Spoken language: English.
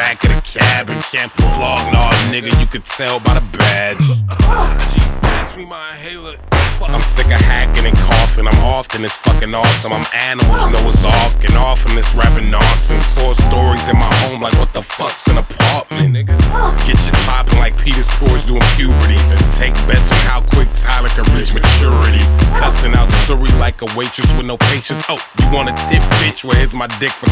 back of the cab and can't vlog, nah, nigga, you could tell by the badge. G, pass me my inhaler. I'm sick of hacking and coughing. I'm often it's fucking awesome. I'm animals, Noah's Ark, and off from this rapping nonsense. 4 stories in my home, like what the fuck's an apartment, nigga? Get shit popping like Peter's Pores doing puberty. Take bets on how quick Tyler can reach maturity. Cussing out Suri like a waitress with no patience. Oh, you want a tip, bitch? Well, here's my dick for